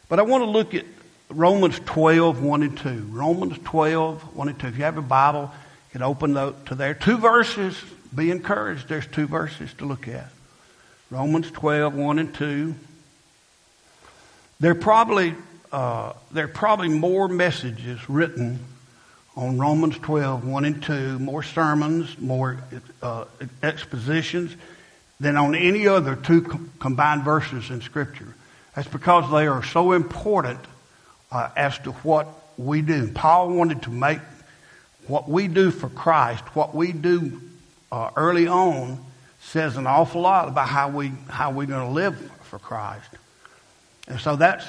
But I want to look at Romans 12, 1 and 2. Romans 12, 1 and 2. If you have a Bible, you can open to there. 2 verses. Be encouraged. There's 2 verses to look at. Romans 12, 1 and 2. There are probably more messages written on Romans 12, 1 and 2, more sermons, more expositions than on any other 2 combined verses in Scripture. That's because they are so important as to what we do. Paul wanted to make what we do for Christ, what we do early on, says an awful lot about how we're going to live for Christ. And so that's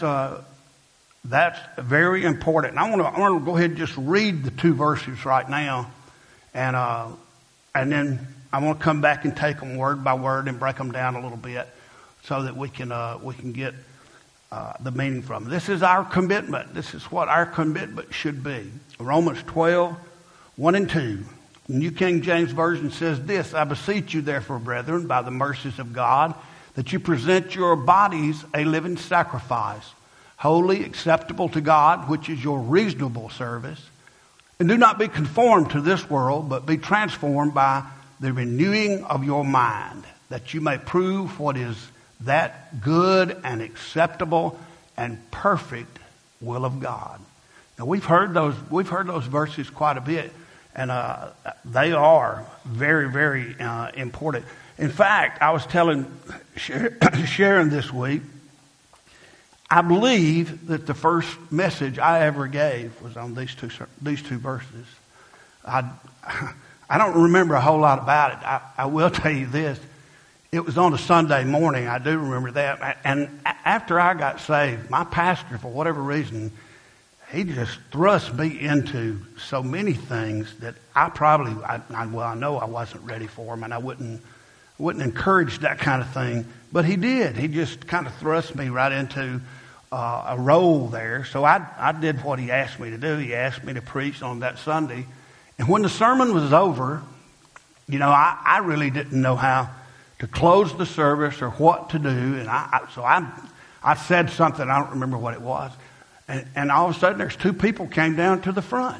very important. I want to go ahead and just read the 2 verses right now, and then I want to come back and take them word by word and break them down a little bit, so that we can get the meaning from them. This is our commitment. This is what our commitment should be. Romans 12, 1 and 2. The New King James Version says this: I beseech you, therefore, brethren, by the mercies of God, that you present your bodies a living sacrifice, holy, acceptable to God, which is your reasonable service. And do not be conformed to this world, but be transformed by the renewing of your mind, that you may prove what is that good and acceptable and perfect will of God. Now we've heard those verses quite a bit, and they are very, very important. In fact, I was telling Sharon this week, I believe that the first message I ever gave was on these two verses. I don't remember a whole lot about it. I will tell you this. It was on a Sunday morning. I do remember that. And after I got saved, my pastor, for whatever reason, he just thrust me into so many things that I know I wasn't ready for him, and I wouldn't encourage that kind of thing. But he did. He just kind of thrust me right into a role there. So I did what he asked me to do. He asked me to preach on that Sunday. And when the sermon was over, I really didn't know how to close the service or what to do. And I said something, I don't remember what it was. And all of a sudden, there's 2 people came down to the front.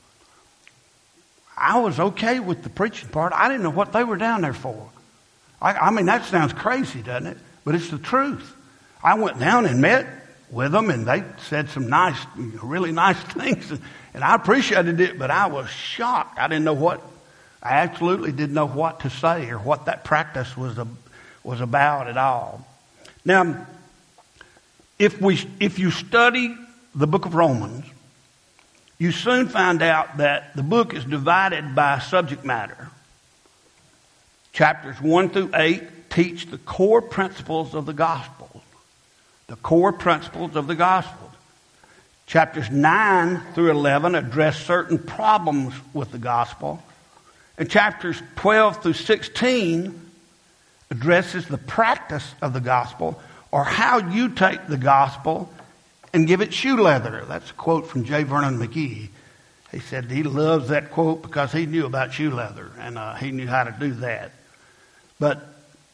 I was okay with the preaching part. I didn't know what they were down there for. I mean, that sounds crazy, doesn't it? But it's the truth. I went down and met with them, and they said some really nice things. And I appreciated it, but I was shocked. I absolutely didn't know what to say or what that practice was about at all. Now, if you study the book of Romans, you soon find out that the book is divided by subject matter. Chapters 1 through 8 teach the core principles of the gospel. The core principles of the gospel. Chapters 9 through 11 address certain problems with the gospel. And chapters 12 through 16 addresses the practice of the gospel, or how you take the gospel and give it shoe leather. That's a quote from J. Vernon McGee. He said he loves that quote because he knew about shoe leather, and he knew how to do that. But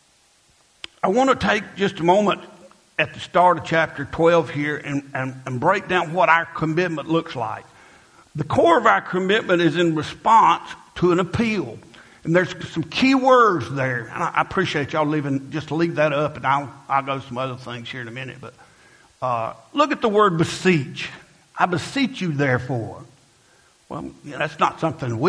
I want to take just a moment at the start of chapter 12 here and break down what our commitment looks like. The core of our commitment is in response to an appeal. And there's some key words there. And I appreciate y'all leave that up, and I'll go to some other things here in a minute. But look at the word beseech. I beseech you, therefore. Well, that's not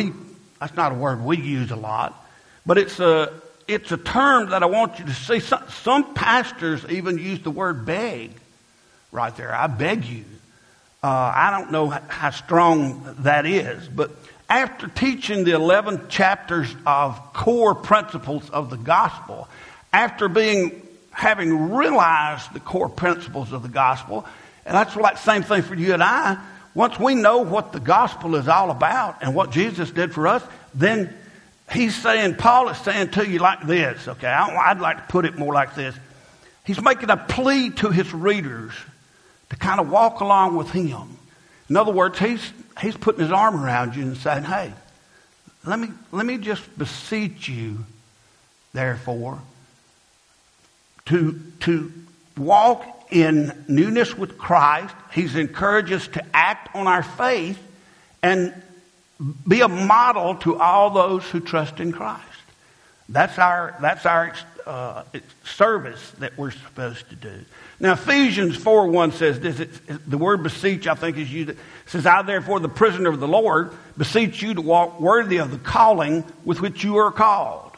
a word we use a lot. But it's a term that I want you to see. Some pastors even use the word beg right there. I beg you. I don't know how strong that is, but after teaching the 11 chapters of core principles of the gospel, after having realized the core principles of the gospel, and that's like the same thing for you and I, once we know what the gospel is all about and what Jesus did for us, then Paul is saying to you like this, okay? I'd like to put it more like this. He's making a plea to his readers to kind of walk along with him. In other words, he's putting his arm around you and saying, hey, let me just beseech you, therefore, to walk in newness with Christ. He's encouraged us to act on our faith and be a model to all those who trust in Christ. That's our service that we're supposed to do. Now, Ephesians 4:1 says this. The word beseech, I think, is used. It says, I, therefore, the prisoner of the Lord, beseech you to walk worthy of the calling with which you are called.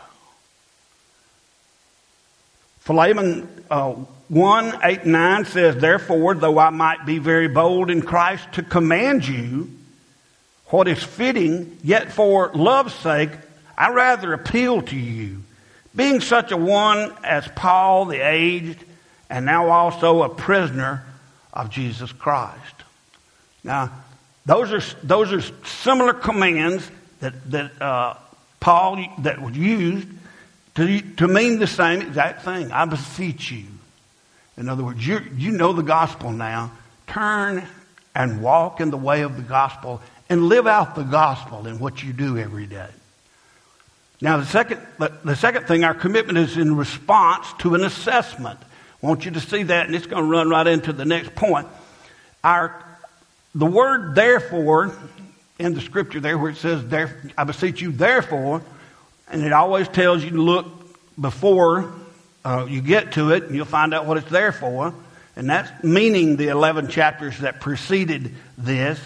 Philemon 1:8-9 says, therefore, though I might be very bold in Christ to command you what is fitting, yet for love's sake, I rather appeal to you, being such a one as Paul the aged, and now also a prisoner of Jesus Christ. Now, those are similar commands that Paul that was used to mean the same exact thing. I beseech you. In other words, you know the gospel now. Turn and walk in the way of the gospel and live out the gospel in what you do every day. Now, the second thing, our commitment is in response to an assessment. I want you to see that, and it's going to run right into the next point. The word therefore in the scripture there where it says, I beseech you therefore, and it always tells you to look before you get to it, and you'll find out what it's there for. And that's meaning the 11 chapters that preceded this.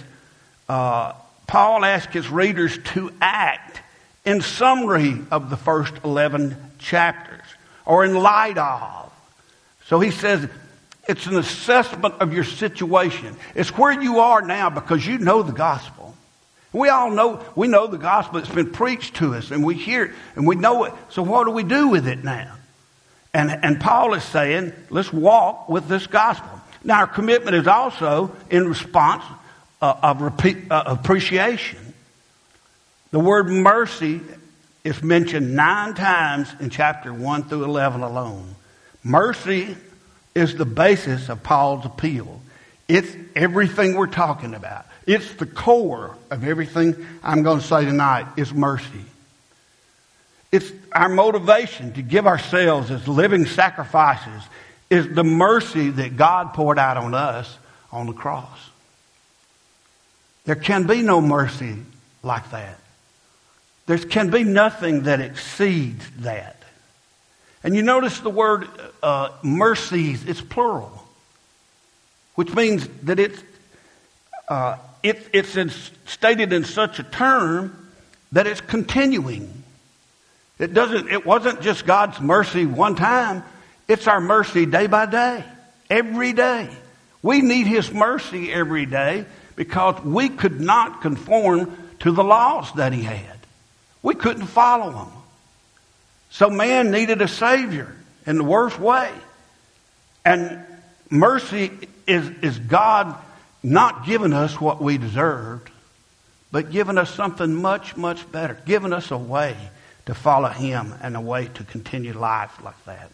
Paul asked his readers to act in summary of the first 11 chapters, or in light of. So he says it's an assessment of your situation. It's where you are now because you know the gospel. We all know, we know the gospel. It's been preached to us and we hear it and we know it. So what do we do with it now? And Paul is saying, let's walk with this gospel. Now our commitment is also in response of appreciation. The word mercy is mentioned 9 times in chapter 1 through 11 alone. Mercy is the basis of Paul's appeal. It's everything we're talking about. It's the core of everything I'm going to say tonight is mercy. It's our motivation to give ourselves as living sacrifices is the mercy that God poured out on us on the cross. There can be no mercy like that. There can be nothing that exceeds that. And you notice the word mercies, it's plural, which means that it's stated in such a term that it's continuing. It wasn't just God's mercy one time. It's our mercy day by day, every day. We need His mercy every day because we could not conform to the laws that He had. We couldn't follow them. So man needed a Savior in the worst way. And mercy is God not giving us what we deserved, but giving us something much, much better. Giving us a way to follow Him and a way to continue life like that.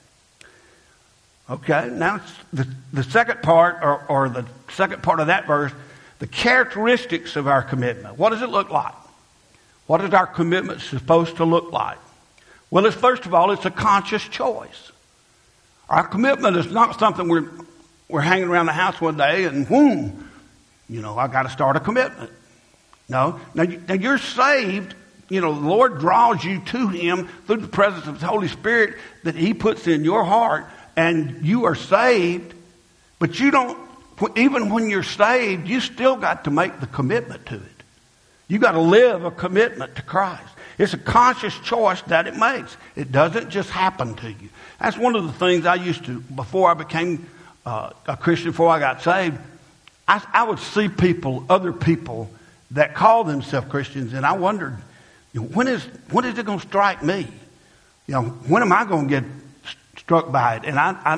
Okay, now the second part, or the second part of that verse, the characteristics of our commitment. What does it look like? What is our commitment supposed to look like? Well, first of all, it's a conscious choice. Our commitment is not something we're hanging around the house one day and boom, I got to start a commitment. No. Now you're saved. The Lord draws you to Him through the presence of the Holy Spirit that He puts in your heart, and you are saved. But you don't. Even when you're saved, you still got to make the commitment to it. You got to live a commitment to Christ. It's a conscious choice that it makes. It doesn't just happen to you. That's one of the things I used to, before I became a Christian, before I got saved, I would see other people that call themselves Christians, and I wondered, when is it going to strike me? When am I going to get struck by it? And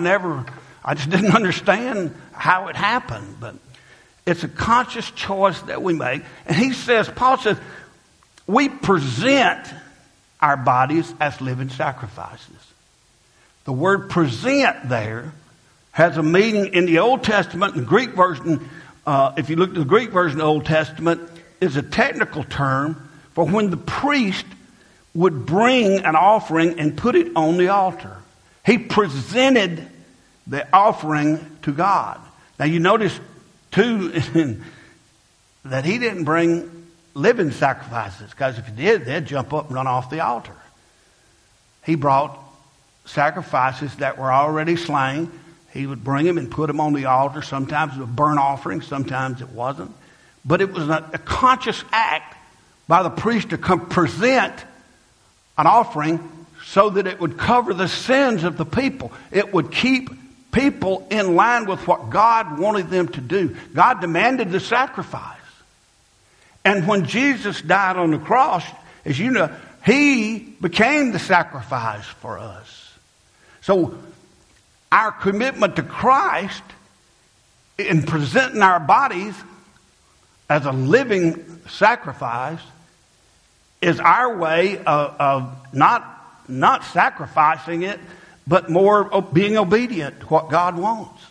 I just didn't understand how it happened, but it's a conscious choice that we make. And Paul says, we present our bodies as living sacrifices. The word present there has a meaning in the Old Testament. The Greek version, if you look at the Greek version of the Old Testament, is a technical term for when the priest would bring an offering and put it on the altar. He presented the offering to God. Now you notice too that he didn't bring living sacrifices, because if he did, they'd jump up and run off the altar. He brought sacrifices that were already slain. He would bring them and put them on the altar. Sometimes it was a burnt offering, sometimes it wasn't. But it was a conscious act by the priest to come present an offering so that it would cover the sins of the people. It would keep people in line with what God wanted them to do. God demanded the sacrifice. And when Jesus died on the cross, as you know, he became the sacrifice for us. So our commitment to Christ in presenting our bodies as a living sacrifice is our way of not sacrificing it, but more being obedient to what God wants.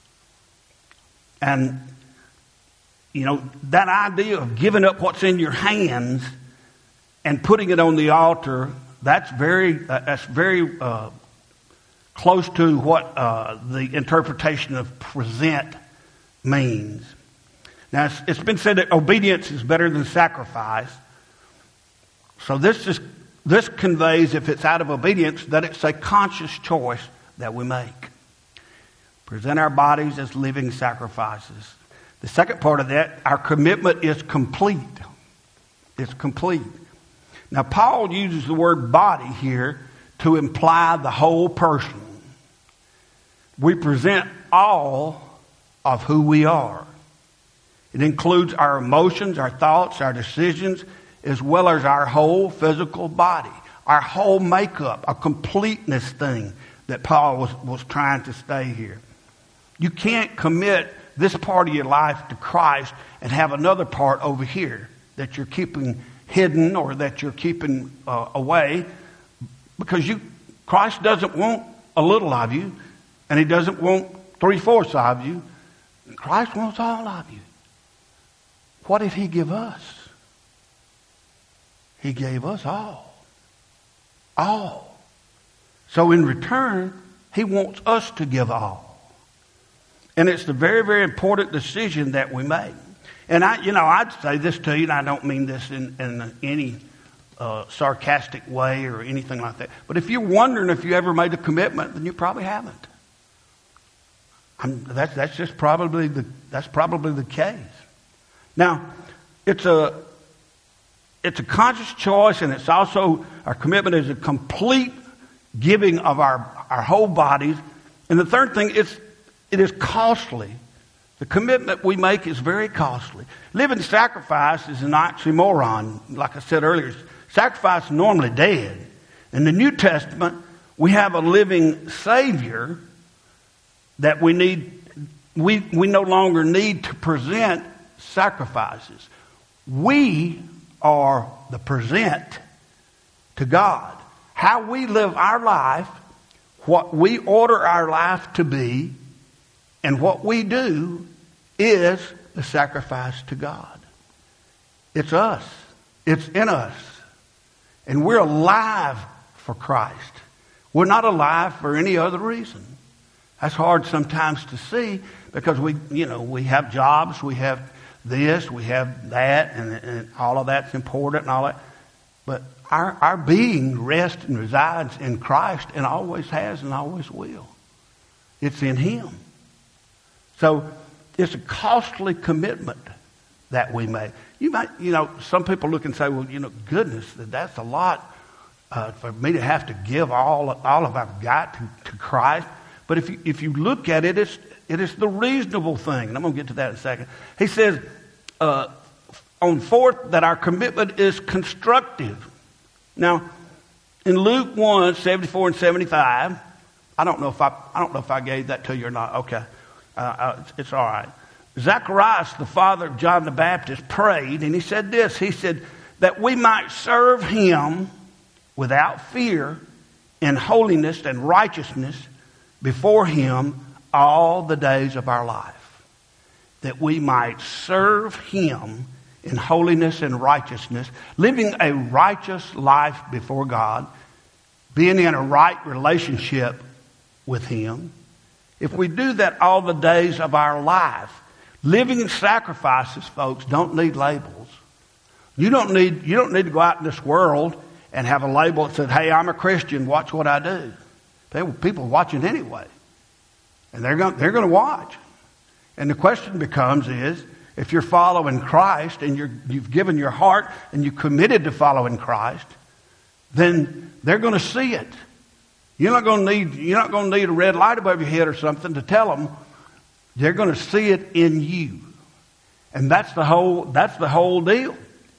And you know, that idea of giving up what's in your hands and putting it on the altar, that's very close to what the interpretation of present means. Now, it's been said that obedience is better than sacrifice. So this conveys, if it's out of obedience, that it's a conscious choice that we make. Present our bodies as living sacrifices. The second part of that, our commitment is complete. It's complete. Now, Paul uses the word body here to imply the whole person. We present all of who we are. It includes our emotions, our thoughts, our decisions, as well as our whole physical body, our whole makeup, a completeness thing that Paul was trying to say here. You can't commit this part of your life to Christ and have another part over here that you're keeping hidden or that you're keeping away, because Christ doesn't want a little of you, and he doesn't want 3/4 of you. Christ wants all of you. What did he give us? He gave us all. All. So in return, he wants us to give all. And it's the very, very important decision that we make. And I'd say this to you, and I don't mean this in any sarcastic way or anything like that. But if you're wondering if you ever made a commitment, then you probably haven't. That's probably the case. Now, it's a conscious choice, and it's also, our commitment is a complete giving of our whole bodies. And the third thing, it is costly. The commitment we make is very costly. Living sacrifice is an oxymoron. Like I said earlier, sacrifice is normally dead. In the New Testament, we have a living Savior that we no longer need to present sacrifices. We are the present to God. How we live our life, what we order our life to be, and what we do is the sacrifice to God. It's us. It's in us. And we're alive for Christ. We're not alive for any other reason. That's hard sometimes to see, because we have jobs, we have this, we have that, and all of that's important and all that. But our being rests and resides in Christ, and always has and always will. It's in him. So it's a costly commitment that we make. You might, some people look and say, well, goodness, that's a lot for me to have to give all of I've got to Christ. But if you look at it, it is the reasonable thing. And I'm going to get to that in a second. He says, on fourth, that our commitment is constructive. Now, in Luke 1, 74 and 75, I don't know if I gave that to you or not. Okay. It's all right. Zacharias, the father of John the Baptist, prayed, and he said this. He said, that we might serve him without fear in holiness and righteousness before him all the days of our life. That we might serve him in holiness and righteousness, living a righteous life before God, being in a right relationship with him. If we do that all the days of our life, living sacrifices, folks, don't need labels. You don't need to go out in this world and have a label that says, hey, I'm a Christian, watch what I do. People watching anyway. And they're going to watch. And the question becomes is, if you're following Christ and you've given your heart and you're committed to following Christ, then they're going to see it. You're not going to need a red light above your head or something to tell them. They're going to see it in you. And that's the whole deal.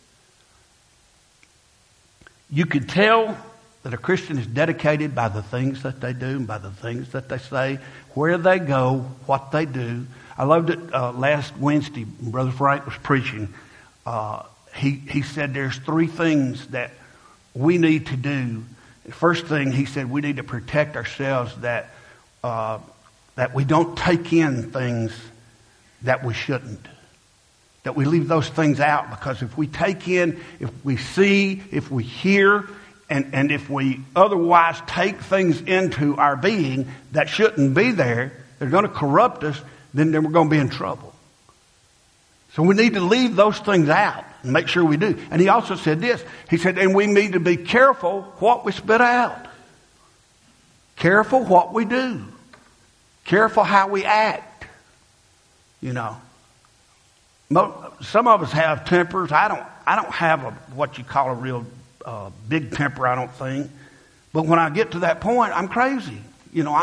You can tell that a Christian is dedicated by the things that they do, by the things that they say, where they go, what they do. I loved it last Wednesday, Brother Frank was preaching. He said there's 3 things that we need to do. The first thing, he said, we need to protect ourselves that we don't take in things that we shouldn't. That we leave those things out, because if we take in, if we see, if we hear, and if we otherwise take things into our being that shouldn't be there, they're going to corrupt us, then we're going to be in trouble. So we need to leave those things out and make sure we do. And he also said this. He said, and we need to be careful what we spit out. Careful what we do. Careful how we act. You know. Some of us have tempers. I don't have what you call a real big temper, I don't think. But when I get to that point, I'm crazy. You know,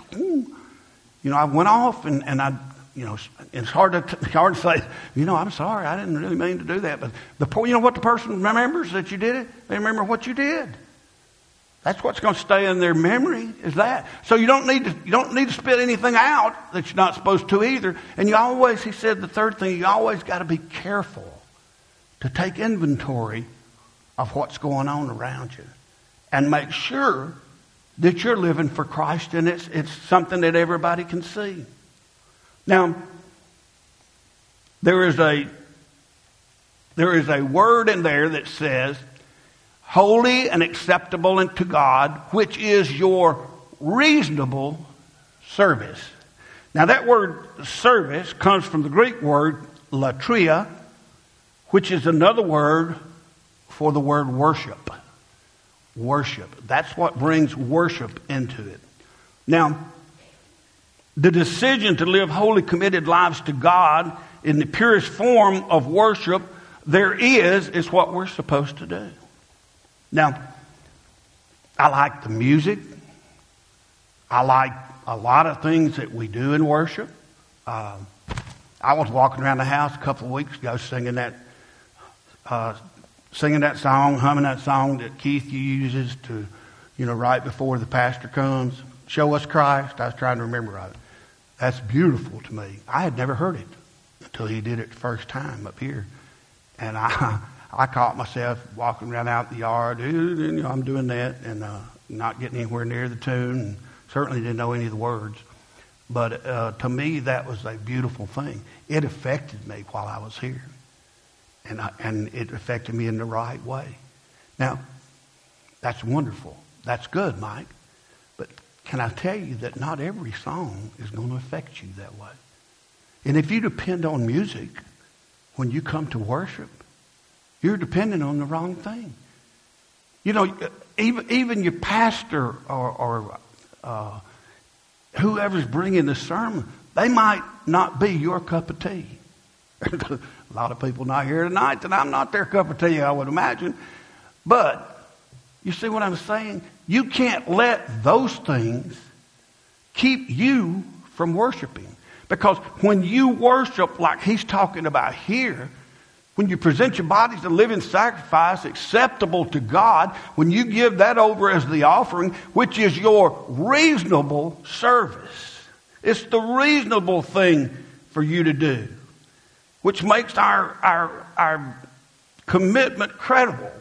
I went off and I, you know, it's hard to say, you know, I'm sorry, I didn't really mean to do that. But you know what the person remembers that you did it? They remember what you did. That's what's going to stay in their memory, is that. So you don't need to spit anything out that you're not supposed to either. And he said the third thing, you always got to be careful to take inventory of what's going on around you. And make sure that you're living for Christ, and it's something that everybody can see. Now, there is a word in there that says, holy and acceptable unto God, which is your reasonable service. Now that word service comes from the Greek word latria, which is another word for the word worship. Worship. That's what brings worship into it. Now, the decision to live holy, committed lives to God in the purest form of worship there is what we're supposed to do. Now, I like the music. I like a lot of things that we do in worship. I was walking around the house a couple of weeks ago singing that song, humming that song that Keith uses to, right before the pastor comes. Show us Christ. I was trying to remember it. That's beautiful to me. I had never heard it until he did it the first time up here. And I caught myself walking around out in the yard. I'm doing that and not getting anywhere near the tune. And certainly didn't know any of the words. But to me, that was a beautiful thing. It affected me while I was here. And it affected me in the right way. Now, that's wonderful. That's good, Mike. But can I tell you that not every song is going to affect you that way? And if you depend on music when you come to worship, you're depending on the wrong thing. Even your pastor or whoever's bringing the sermon, they might not be your cup of tea. There's a lot of people not here tonight that I'm not their cup of tea, I would imagine. But you see what I'm saying? You can't let those things keep you from worshiping. Because when you worship like he's talking about here, when you present your bodies a living sacrifice acceptable to God, when you give that over as the offering, which is your reasonable service, it's the reasonable thing for you to do, which makes our commitment credible.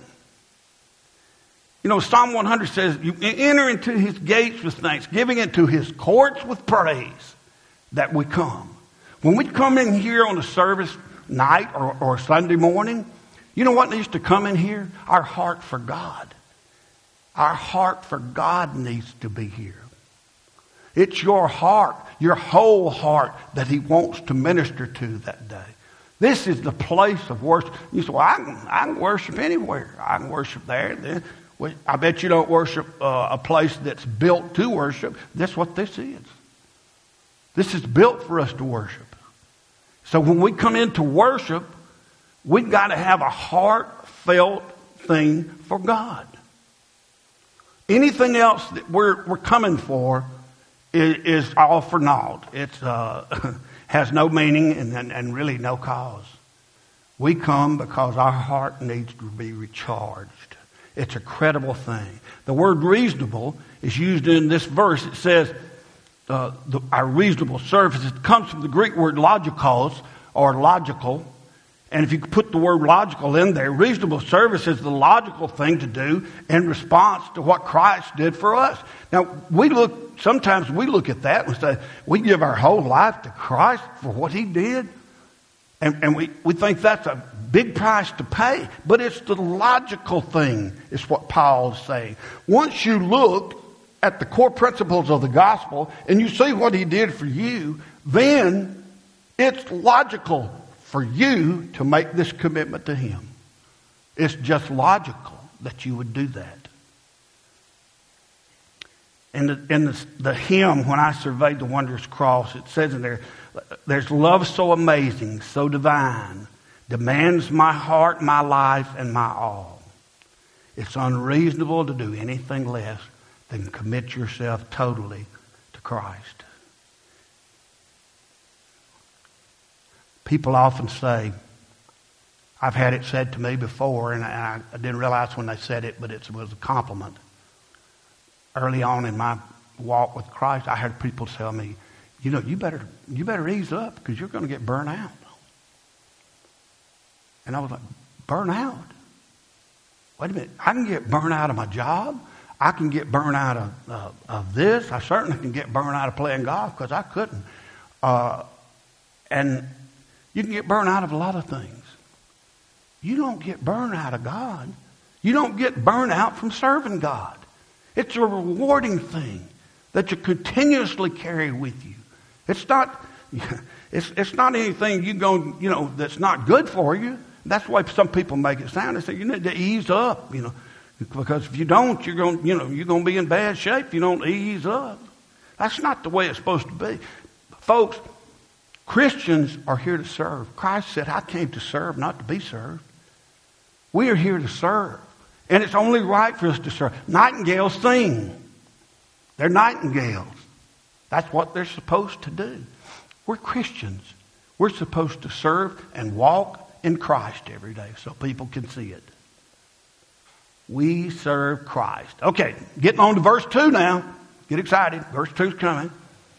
Psalm 100 says, you enter into his gates with thanksgiving, into his courts with praise, that we come. When we come in here on a service night or Sunday morning, you know what needs to come in here? Our heart for God. Our heart for God needs to be here. It's your heart, your whole heart that he wants to minister to that day. This is the place of worship. You say, well, I can worship anywhere. I can worship there. I bet you don't worship a place that's built to worship. That's what this is. This is built for us to worship. So when we come into worship, we've got to have a heartfelt thing for God. Anything else that we're coming for is all for naught. It has no meaning and really no cause. We come because our heart needs to be recharged. It's a credible thing. The word reasonable is used in this verse. It says our reasonable service. It comes from the Greek word logikos, or logical. And if you put the word logical in there, reasonable service is the logical thing to do in response to what Christ did for us. Now, sometimes we look at that and say, we give our whole life to Christ for what he did. And we think that's a big price to pay. But it's the logical thing, is what Paul is saying. Once you look at the core principles of the gospel and you see what he did for you, then it's logical for you to make this commitment to him. It's just logical that you would do that. In the hymn, When I Surveyed the Wondrous Cross, it says in there, there's love so amazing, so divine, demands my heart, my life, and my all. It's unreasonable to do anything less than commit yourself totally to Christ. People often say, I've had it said to me before, and I didn't realize when they said it, but it was a compliment. Early on in my walk with Christ, I heard people tell me, you better ease up because you're going to get burnt out. And I was like, burnt out? Wait a minute, I can get burnt out of my job. I can get burnt out of this. I certainly can get burnt out of playing golf because I couldn't. And you can get burnt out of a lot of things. You don't get burnt out of God. You don't get burnt out from serving God. It's a rewarding thing that you continuously carry with you. It's not anything that's not good for you. That's the way some people make it sound. They say you need to ease up, because if you don't, you're going to be in bad shape if you don't ease up. That's not the way it's supposed to be. Folks, Christians are here to serve. Christ said, I came to serve, not to be served. We are here to serve. And it's only right for us to serve. Nightingales sing. They're nightingales. That's what they're supposed to do. We're Christians. We're supposed to serve and walk in Christ every day so people can see it. We serve Christ. Okay, getting on to verse 2 now. Get excited. Verse 2 is coming.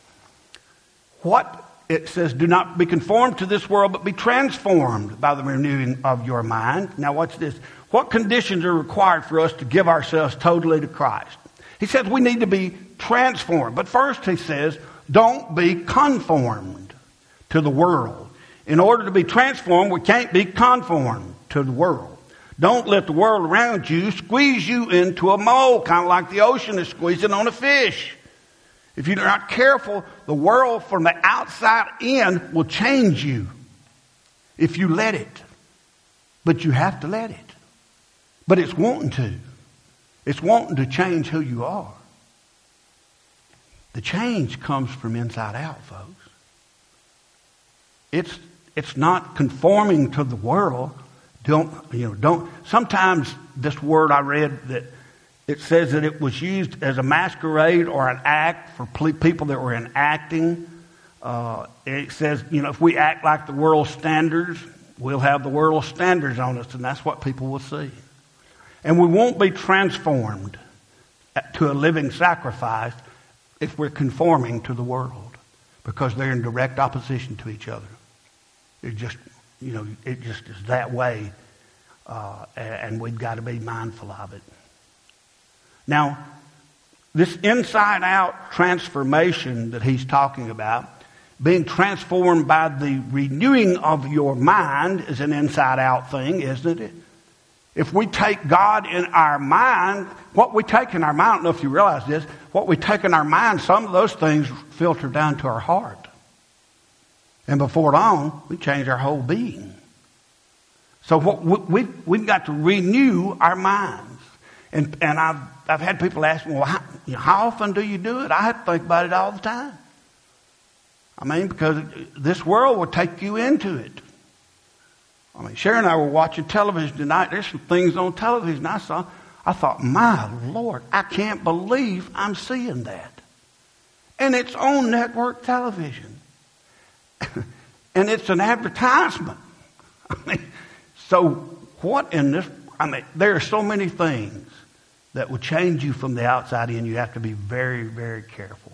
It says, do not be conformed to this world, but be transformed by the renewing of your mind. Now watch this. What conditions are required for us to give ourselves totally to Christ? He says we need to be transformed. But first he says, don't be conformed to the world. In order to be transformed, we can't be conformed to the world. Don't let the world around you squeeze you into a mold, kind of like the ocean is squeezing on a fish. If you're not careful, the world from the outside in will change you if you let it. But you have to let it. But it's wanting to. It's wanting to change who you are. The change comes from inside out, folks. It's not conforming to the world. Sometimes this word I read that it says that it was used as a masquerade or an act for people that were enacting. It says, if we act like the world's standards, we'll have the world's standards on us, and that's what people will see. And we won't be transformed to a living sacrifice if we're conforming to the world, because they're in direct opposition to each other. It just is that way, and we've got to be mindful of it. Now, this inside-out transformation that he's talking about, being transformed by the renewing of your mind, is an inside-out thing, isn't it? if we take God in our mind, what we take in our mind, I don't know if you realize this, what we take in our mind, some of those things filter down to our heart. And before long, we change our whole being. So we've got to renew our minds. And I've had people ask me, well, how often do you do it? I have to think about it all the time. I mean, because this world will take you into it. I mean, Sharon and I were watching television tonight. There's some things on television I saw. I thought, my Lord, I can't believe I'm seeing that. And it's on network television. And it's an advertisement. I mean, so what in this, I mean, there are so many things that will change you from the outside in. You have to be very, very careful.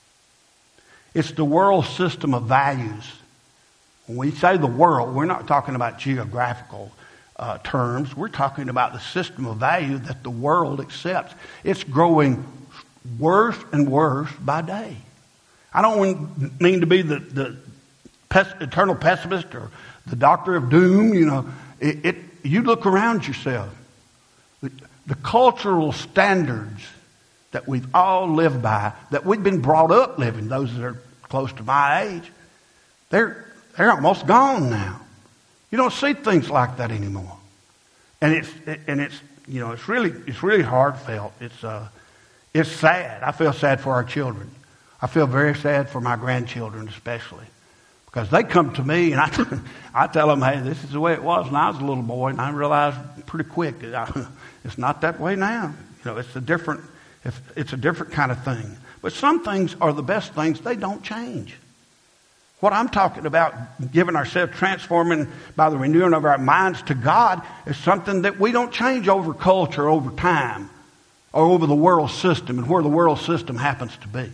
It's the world system of values. When we say the world, we're not talking about geographical terms. We're talking about the system of value that the world accepts. It's growing worse and worse by day. I don't mean to be the eternal pessimist or the doctor of doom. You know, you look around yourself. The cultural standards that we've all lived by, that we've been brought up living, those that are close to my age, they're almost gone now. You don't see things like that anymore, and it's you know it's really heartfelt. It's sad. I feel sad for our children. I feel very sad for my grandchildren especially, because they come to me and I tell them, hey, this is the way it was when I was a little boy, and I realized pretty quick that it's not that way now. You know, it's a different kind of thing. But some things are the best things. They don't change. What I'm talking about, giving ourselves, transforming by the renewing of our minds to God, is something that we don't change over culture, over time, or over the world system and where the world system happens to be.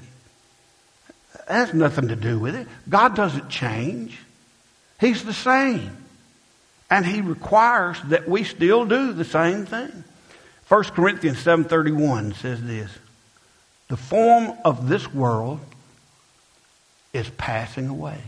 That has nothing to do with it. God doesn't change. He's the same. And He requires that we still do the same thing. 1 Corinthians 7:31 says this: the form of this world is passing away.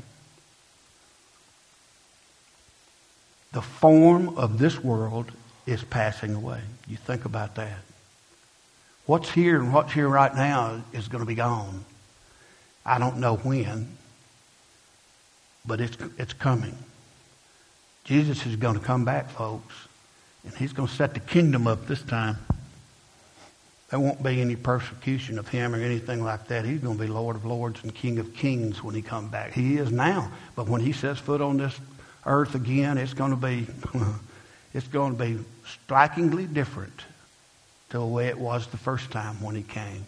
The form of this world is passing away. You think about that. What's here and what's here right now is going to be gone. I don't know when, but it's coming. Jesus is going to come back, folks, and He's going to set the kingdom up this time. There won't be any persecution of Him or anything like that. He's going to be Lord of Lords and King of Kings when He comes back. He is now. But when He sets foot on this earth again, it's going to be strikingly different to the way it was the first time when He came.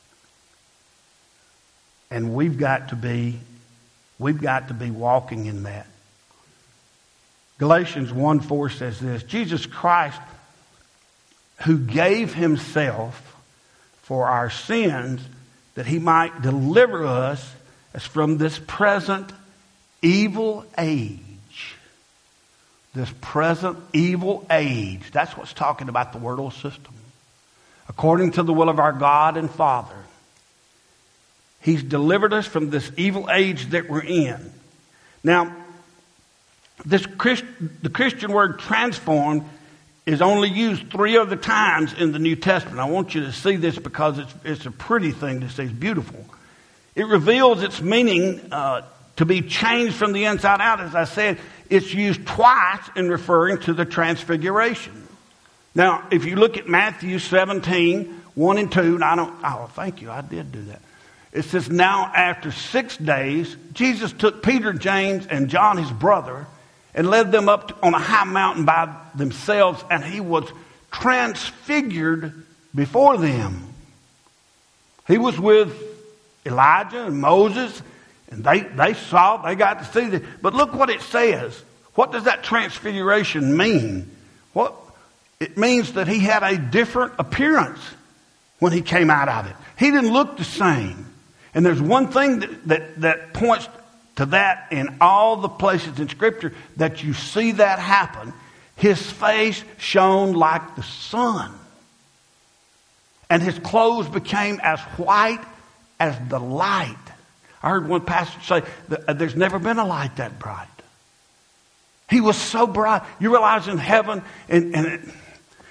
And we've got to be walking in that. Galatians 1:4 says this: Jesus Christ, who gave Himself for our sins, that He might deliver us as from this present evil age. This present evil age. That's what's talking about the world system. According to the will of our God and Father. He's delivered us from this evil age that we're in. Now, the Christian word transformed is only used 3 other times in the New Testament. I want you to see this because it's a pretty thing to see. It's beautiful. It reveals its meaning to be changed from the inside out. As I said, it's used twice in referring to the transfiguration. Now, if you look at Matthew 17:1 and 2, and thank you, I did do that. It says, now after 6 days, Jesus took Peter, James, and John, his brother, and led them up on a high mountain by themselves, and He was transfigured before them. He was with Elijah and Moses, and they got to see this. But look what it says. What does that transfiguration mean? It means that He had a different appearance when He came out of it. He didn't look the same. And there's one thing that points to that in all the places in Scripture that you see that happen. His face shone like the sun. And His clothes became as white as the light. I heard one pastor say that there's never been a light that bright. He was so bright. You realize in heaven, and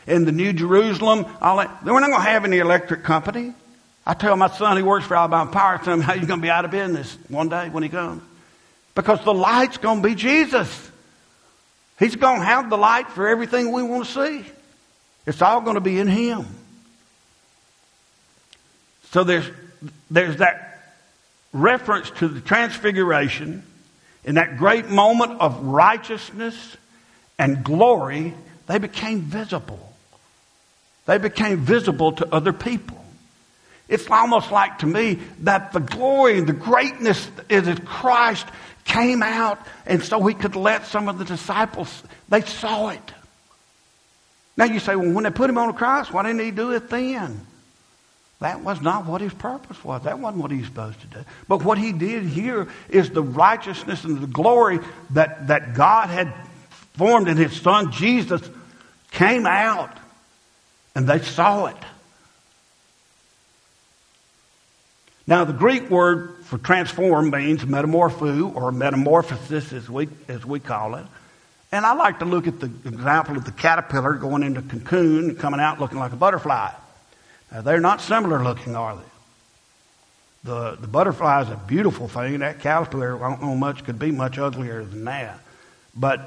in the New Jerusalem, all that. We're not going to have any electric company. I tell my son, he works for Alabama Power, I tell him how you're going to be out of business one day when he comes. Because the light's going to be Jesus. He's going to have the light for everything we want to see. It's all going to be in Him. So there's that reference to the transfiguration. In that great moment of righteousness and glory, they became visible. They became visible to other people. It's almost like to me that the glory and the greatness is that Christ came out, and so He could let some of the disciples, they saw it. Now you say, well, when they put Him on the cross, why didn't He do it then? That was not what His purpose was. That wasn't what He was supposed to do. But what He did here is the righteousness and the glory that God had formed in His Son Jesus came out, and they saw it. Now, the Greek word for transform means metamorpho, or metamorphosis as we call it. And I like to look at the example of the caterpillar going into cocoon and coming out looking like a butterfly. Now, they're not similar looking, are they? The butterfly is a beautiful thing. That caterpillar, I don't know much, could be much uglier than that. But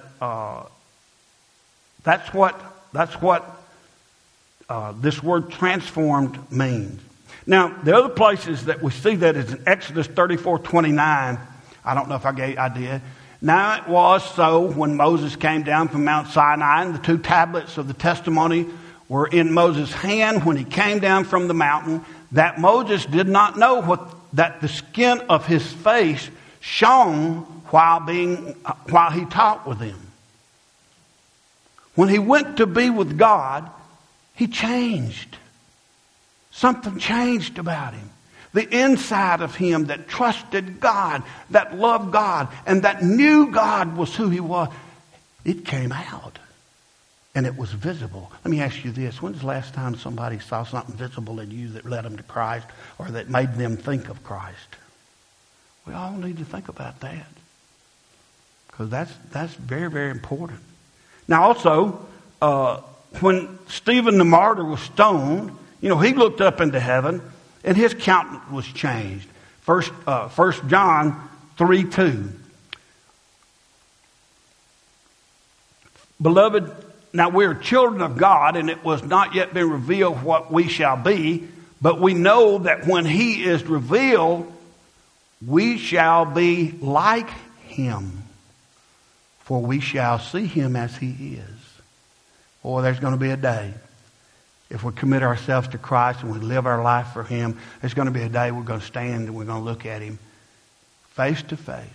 that's what this word transformed means. Now, the other places that we see that is in Exodus 34:29. I don't know if I did. Now it was so when Moses came down from Mount Sinai, and the 2 tablets of the testimony were in Moses' hand when he came down from the mountain, that Moses did not know that the skin of his face shone while he talked with him. When he went to be with God, he changed. Something changed about him. The inside of him that trusted God, that loved God, and that knew God was who He was, it came out. And it was visible. Let me ask you this. When's the last time somebody saw something visible in you that led them to Christ or that made them think of Christ? We all need to think about that. Because that's very, very important. Now also, when Stephen the martyr was stoned, he looked up into heaven and his countenance was changed. 1 John 3:2. Beloved, now we are children of God, and it was not yet been revealed what we shall be, but we know that when He is revealed, we shall be like Him, for we shall see Him as He is. Boy, there's going to be a day. If we commit ourselves to Christ and we live our life for Him, there's going to be a day we're going to stand and we're going to look at Him face to face.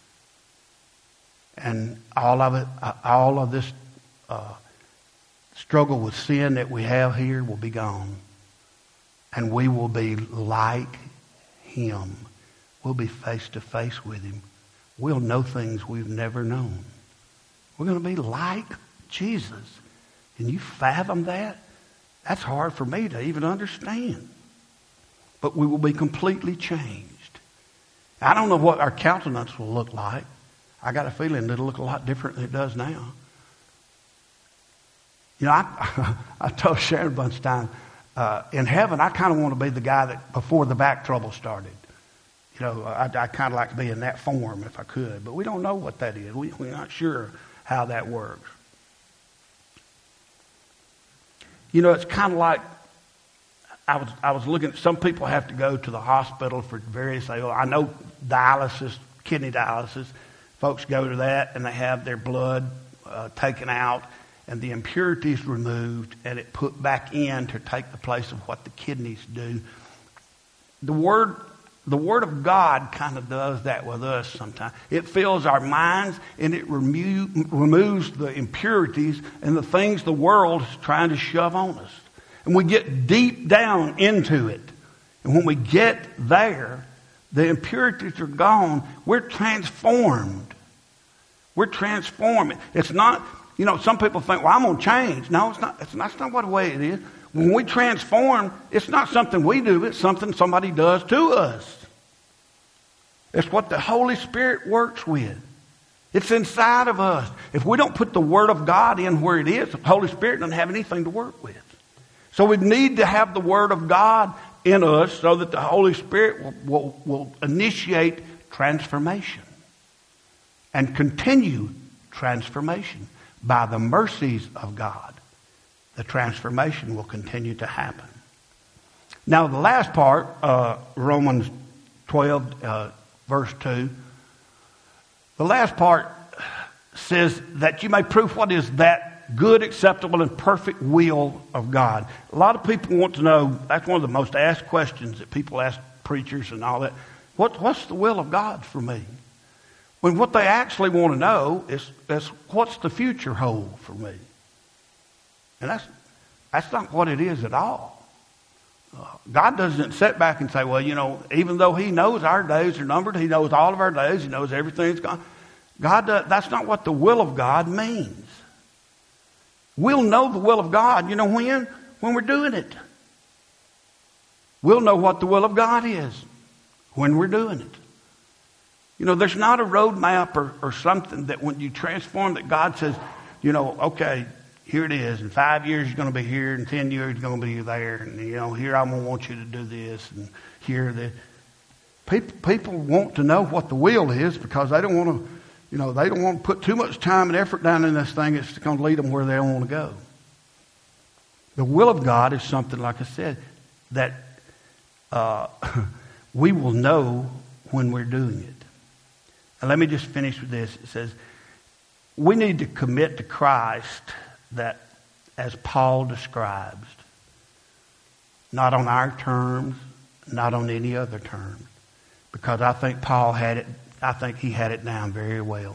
And all of this struggle with sin that we have here will be gone. And we will be like Him. We'll be face to face with Him. We'll know things we've never known. We're going to be like Jesus. Can you fathom that? That's hard for me to even understand. But we will be completely changed. I don't know what our countenance will look like. I got a feeling it'll look a lot different than it does now. I told Sharon a bunch of times, in heaven, I kind of want to be the guy that before the back trouble started. I kind of like to be in that form if I could. But we don't know what that is. We're not sure how that works. It's kind of like, I was looking, some people have to go to the hospital for various, I know dialysis, kidney dialysis, folks go to that and they have their blood taken out and the impurities removed and it put back in to take the place of what the kidneys do. The Word of God kind of does that with us sometimes. It fills our minds and it removes the impurities and the things the world is trying to shove on us. And we get deep down into it. And when we get there, the impurities are gone. We're transformed. We're transformed. It's not, some people think, well, I'm going to change. No, it's not. That's not what the way it is. When we transform, it's not something we do. It's something somebody does to us. It's what the Holy Spirit works with. It's inside of us. If we don't put the Word of God in where it is, the Holy Spirit doesn't have anything to work with. So we need to have the Word of God in us so that the Holy Spirit will initiate transformation and continue transformation. By the mercies of God, the transformation will continue to happen. Now, the last part, Romans 12, verse 2, the last part says that you may prove what is that good, acceptable, and perfect will of God. A lot of people want to know, that's one of the most asked questions that people ask preachers and all that. What's the will of God for me? When what they actually want to know is what's the future hold for me? And that's not what it is at all. God doesn't sit back and say, well, even though He knows our days are numbered, He knows all of our days, He knows everything's gone. That's not what the will of God means. We'll know the will of God, when? When we're doing it. We'll know what the will of God is when we're doing it. There's not a roadmap or something that when you transform that God says, okay, here it is. In 5 years you're going to be here. In 10 years you're going to be there. And, here I'm going to want you to do this. And here the people want to know what the will is because they don't want to, they don't want to put too much time and effort down in this thing. It's going to lead them where they don't want to go. The will of God is something, like I said, that we will know when we're doing it. And let me just finish with this. It says, we need to commit to Christ that as Paul describes, not on our terms, not on any other terms, because I think he had it down very well.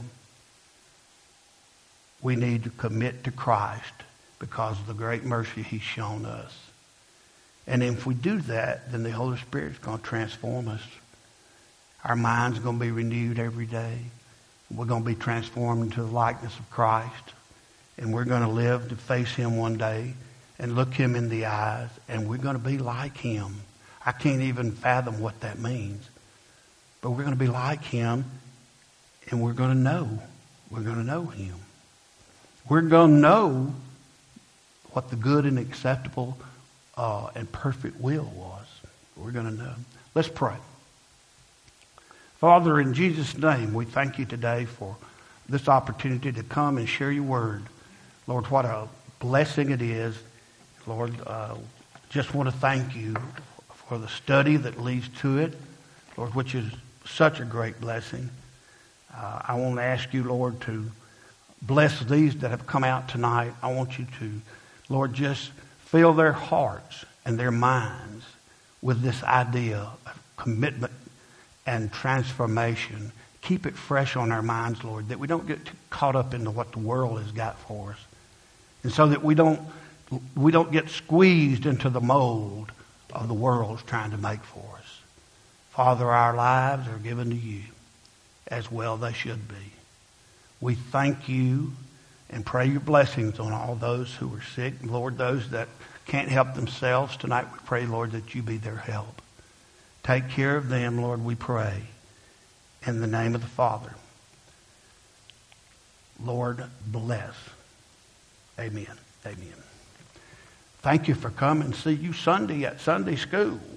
We need to commit to Christ because of the great mercy He's shown us. And if we do that, then the Holy Spirit's going to transform us. Our mind's going to be renewed every day. We're going to be transformed into the likeness of Christ. And we're going to live to face Him one day and look Him in the eyes. And we're going to be like Him. I can't even fathom what that means. But we're going to be like Him. And we're going to know. We're going to know Him. We're going to know what the good and acceptable and perfect will was. We're going to know. Let's pray. Father, in Jesus' name, we thank You today for this opportunity to come and share Your word. Lord, what a blessing it is. Lord, just want to thank You for the study that leads to it, Lord, which is such a great blessing. I want to ask You, Lord, to bless these that have come out tonight. I want You to, Lord, just fill their hearts and their minds with this idea of commitment and transformation. Keep it fresh on our minds, Lord, that we don't get too caught up into what the world has got for us. And so that we don't get squeezed into the mold of the world's trying to make for us. Father, our lives are given to You as well they should be. We thank You and pray Your blessings on all those who are sick. Lord, those that can't help themselves tonight, we pray, Lord, that You be their help. Take care of them, Lord, we pray. In the name of the Father. Lord, bless. Amen. Amen. Thank you for coming. See you Sunday at Sunday school.